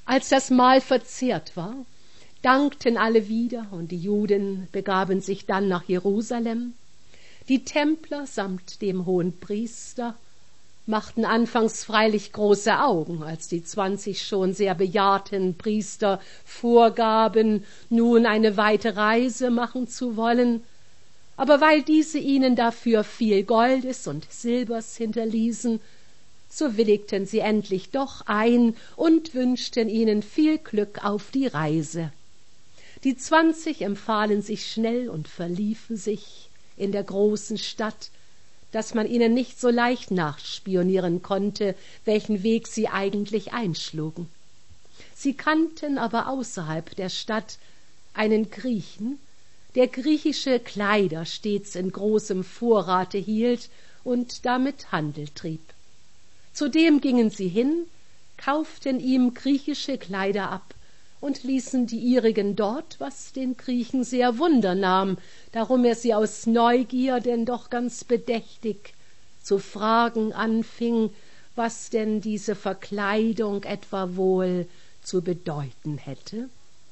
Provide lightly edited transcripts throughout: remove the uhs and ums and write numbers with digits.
Als das Mahl verzehrt war, dankten alle wieder, und die Juden begaben sich dann nach Jerusalem. Die Templer samt dem Hohenpriester machten anfangs freilich große Augen, als die 20 schon sehr bejahrten Priester vorgaben, nun eine weite Reise machen zu wollen. Aber weil diese ihnen dafür viel Goldes und Silbers hinterließen, so willigten sie endlich doch ein und wünschten ihnen viel Glück auf die Reise. Die 20 empfahlen sich schnell und verliefen sich in der großen Stadt, dass man ihnen nicht so leicht nachspionieren konnte, welchen Weg sie eigentlich einschlugen. Sie kannten aber außerhalb der Stadt einen Griechen, der griechische Kleider stets in großem Vorrate hielt und damit Handel trieb. Zudem gingen sie hin, kauften ihm griechische Kleider ab und ließen die ihrigen dort, was den Griechen sehr wundernahm, darum er sie aus Neugier denn doch ganz bedächtig zu fragen anfing, was denn diese Verkleidung etwa wohl zu bedeuten hätte.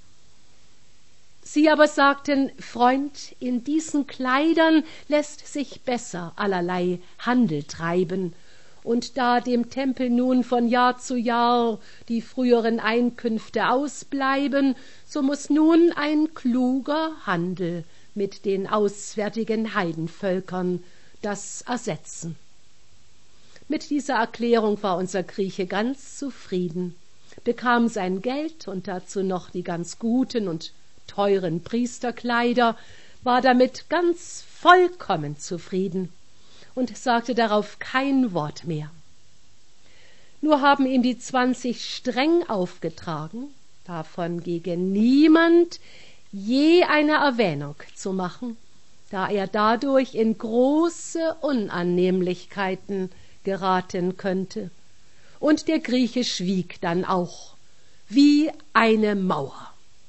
Sie aber sagten: Freund, in diesen Kleidern lässt sich besser allerlei Handel treiben, und da dem Tempel nun von Jahr zu Jahr die früheren Einkünfte ausbleiben, so muß nun ein kluger Handel mit den auswärtigen Heidenvölkern das ersetzen. Mit dieser Erklärung war unser Grieche ganz zufrieden, bekam sein Geld und dazu noch die ganz guten und teuren Priesterkleider, war damit ganz vollkommen zufrieden und sagte darauf kein Wort mehr. Nur haben ihm die 20 streng aufgetragen, davon gegen niemand je eine Erwähnung zu machen, da er dadurch in große Unannehmlichkeiten geraten könnte. Und der Grieche schwieg dann auch wie eine Mauer.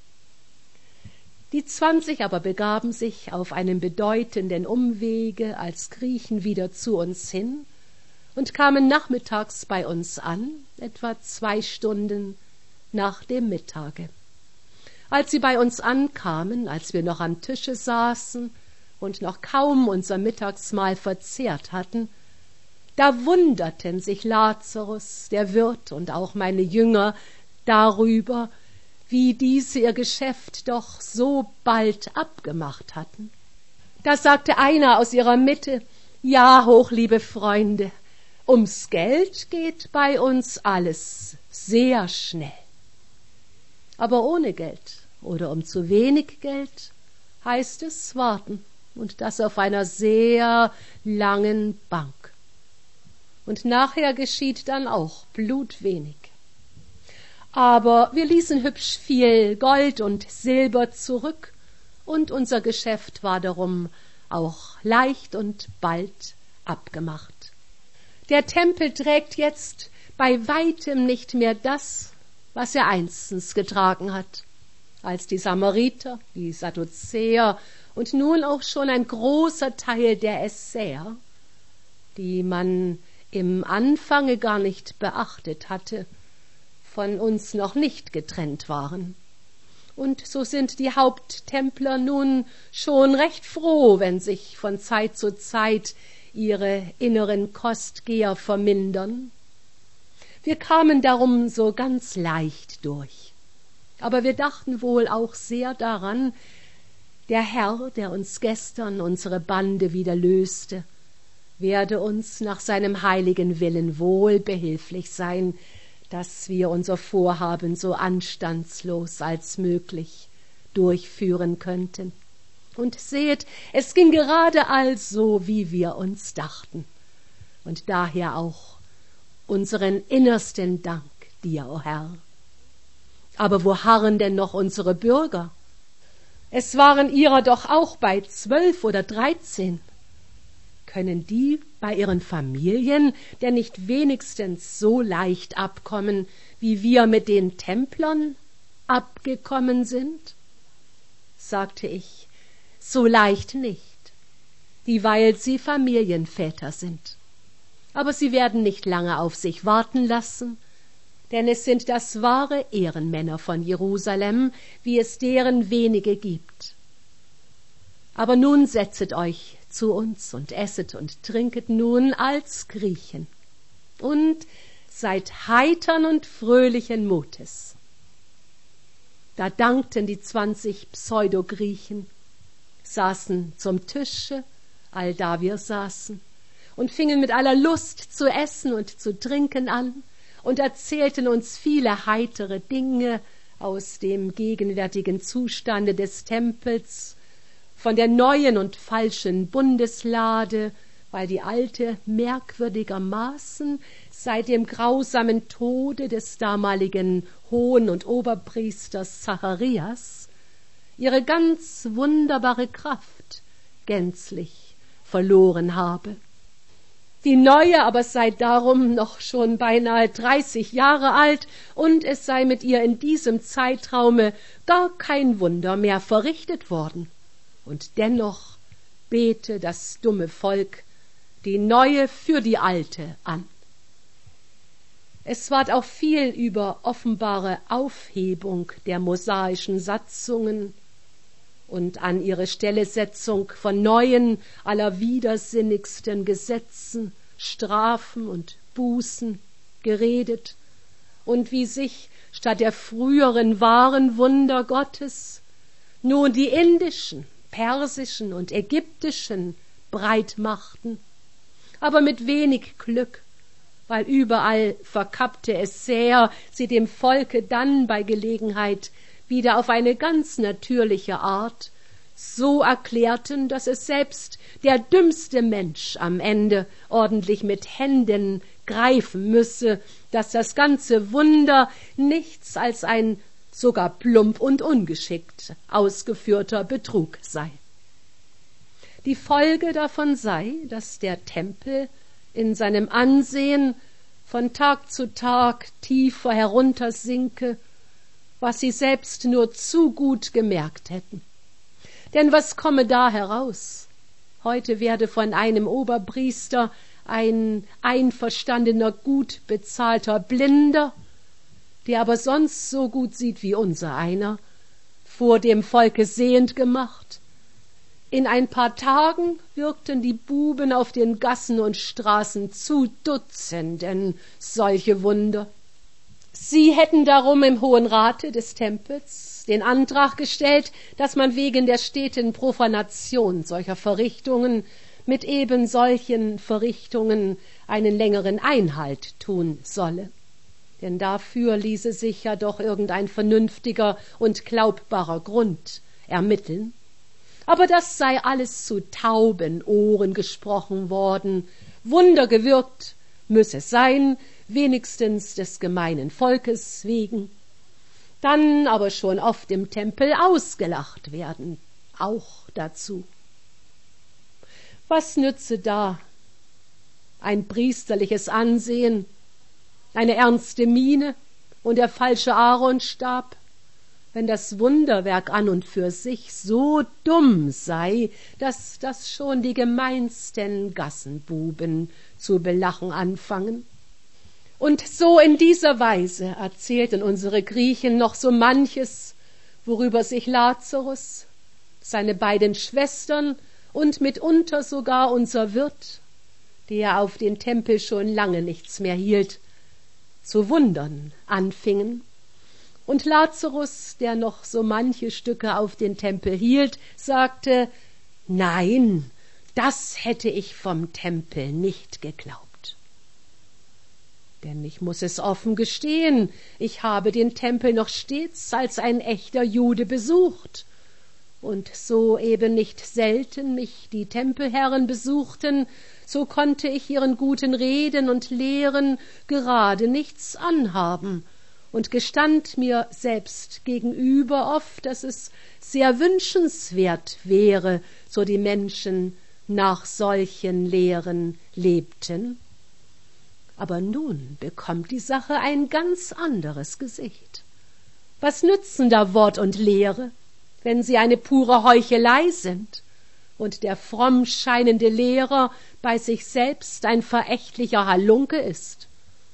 Die 20 aber begaben sich auf einem bedeutenden Umwege als Griechen wieder zu uns hin und kamen nachmittags bei uns an, etwa 2 Stunden nach dem Mittage. Als sie bei uns ankamen, als wir noch am Tische saßen und noch kaum unser Mittagsmahl verzehrt hatten, da wunderten sich Lazarus, der Wirt, und auch meine Jünger darüber, wie diese ihr Geschäft doch so bald abgemacht hatten. Da sagte einer aus ihrer Mitte: Ja, hochliebe Freunde, ums Geld geht bei uns alles sehr schnell. Aber ohne Geld oder um zu wenig Geld heißt es warten, und das auf einer sehr langen Bank. Und nachher geschieht dann auch blutwenig. Aber wir ließen hübsch viel Gold und Silber zurück, und unser Geschäft war darum auch leicht und bald abgemacht. Der Tempel trägt jetzt bei weitem nicht mehr das, was er einstens getragen hat, als die Samariter, die Sadduzäer und nun auch schon ein großer Teil der Essäer, die man im Anfange gar nicht beachtet hatte, von uns noch nicht getrennt waren. Und so sind die Haupttempler nun schon recht froh, wenn sich von Zeit zu Zeit ihre inneren Kostgeher vermindern. Wir kamen darum so ganz leicht durch. Aber wir dachten wohl auch sehr daran, der Herr, der uns gestern unsere Bande wieder löste, werde uns nach seinem heiligen Willen wohl behilflich sein, dass wir unser Vorhaben so anstandslos als möglich durchführen könnten. Und seht, es ging gerade also, wie wir uns dachten. Und daher auch unseren innersten Dank dir, o Herr. Aber wo harren denn noch unsere Bürger? Es waren ihrer doch auch bei 12 oder 13. Können die bei ihren Familien denn nicht wenigstens so leicht abkommen, wie wir mit den Templern abgekommen sind? Sagte ich, so leicht nicht, dieweil sie Familienväter sind. Aber sie werden nicht lange auf sich warten lassen, denn es sind das wahre Ehrenmänner von Jerusalem, wie es deren wenige gibt. Aber nun setzet euch zu uns und esset und trinket nun als Griechen und seid heitern und fröhlichen Mutes. Da dankten die 20 Pseudogriechen, saßen zum Tische, allda wir saßen, und fingen mit aller Lust zu essen und zu trinken an und erzählten uns viele heitere Dinge aus dem gegenwärtigen Zustande des Tempels, von der neuen und falschen Bundeslade, weil die alte merkwürdigermaßen seit dem grausamen Tode des damaligen Hohen- und Oberpriesters Zacharias ihre ganz wunderbare Kraft gänzlich verloren habe. Die neue aber sei darum noch schon beinahe 30 Jahre alt, und es sei mit ihr in diesem Zeitraume gar kein Wunder mehr verrichtet worden. Und dennoch bete das dumme Volk die neue für die alte an. Es ward auch viel über offenbare Aufhebung der mosaischen Satzungen und an ihre Stelle Setzung von neuen, allerwidersinnigsten Gesetzen, Strafen und Bußen geredet, und wie sich statt der früheren wahren Wunder Gottes nun die indischen, persischen und ägyptischen breit machten, aber mit wenig Glück, weil überall verkappte Essäer sie dem Volke dann bei Gelegenheit wieder auf eine ganz natürliche Art so erklärten, dass es selbst der dümmste Mensch am Ende ordentlich mit Händen greifen müsse, dass das ganze Wunder nichts als ein sogar plump und ungeschickt ausgeführter Betrug sei. Die Folge davon sei, dass der Tempel in seinem Ansehen von Tag zu Tag tiefer heruntersinke, was sie selbst nur zu gut gemerkt hätten. Denn was komme da heraus? Heute werde von einem Oberpriester ein einverstandener, gut bezahlter Blinder, der aber sonst so gut sieht wie unser einer, vor dem Volke sehend gemacht. In ein paar Tagen wirkten die Buben auf den Gassen und Straßen zu Dutzenden solche Wunder. Sie hätten darum im Hohen Rate des Tempels den Antrag gestellt, dass man wegen der steten Profanation solcher Verrichtungen mit eben solchen Verrichtungen einen längeren Einhalt tun solle. Denn dafür ließe sich ja doch irgendein vernünftiger und glaubbarer Grund ermitteln. Aber das sei alles zu tauben Ohren gesprochen worden. Wunder gewirkt müsse es sein, wenigstens des gemeinen Volkes wegen. Dann aber schon oft im Tempel ausgelacht werden, auch dazu. Was nütze da ein priesterliches Ansehen, eine ernste Miene und der falsche Aaronstab, wenn das Wunderwerk an und für sich so dumm sei, dass das schon die gemeinsten Gassenbuben zu belachen anfangen? Und so in dieser Weise erzählten unsere Griechen noch so manches, worüber sich Lazarus, seine beiden Schwestern und mitunter sogar unser Wirt, der auf den Tempel schon lange nichts mehr hielt, zu wundern anfingen. Und Lazarus, der noch so manche Stücke auf den Tempel hielt, sagte: Nein, das hätte ich vom Tempel nicht geglaubt. Denn ich muß es offen gestehen, ich habe den Tempel noch stets als ein echter Jude besucht. Und so eben nicht selten mich die Tempelherren besuchten, so konnte ich ihren guten Reden und Lehren gerade nichts anhaben und gestand mir selbst gegenüber oft, dass es sehr wünschenswert wäre, so die Menschen nach solchen Lehren lebten. Aber nun bekommt die Sache ein ganz anderes Gesicht. Was nützen da Wort und Lehre, wenn sie eine pure Heuchelei sind und der fromm scheinende Lehrer bei sich selbst ein verächtlicher Halunke ist?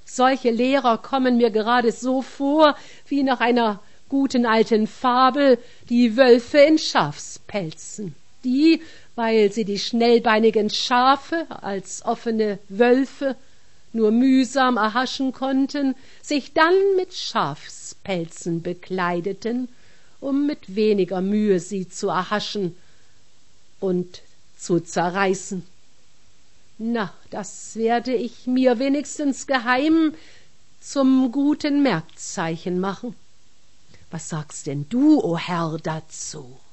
Solche Lehrer kommen mir gerade so vor, wie nach einer guten alten Fabel, die Wölfe in Schafspelzen, die, weil sie die schnellbeinigen Schafe als offene Wölfe nur mühsam erhaschen konnten, sich dann mit Schafspelzen bekleideten, um mit weniger Mühe sie zu erhaschen und zu zerreißen. Na, das werde ich mir wenigstens geheim zum guten Merkzeichen machen. Was sagst denn du, o Herr, dazu?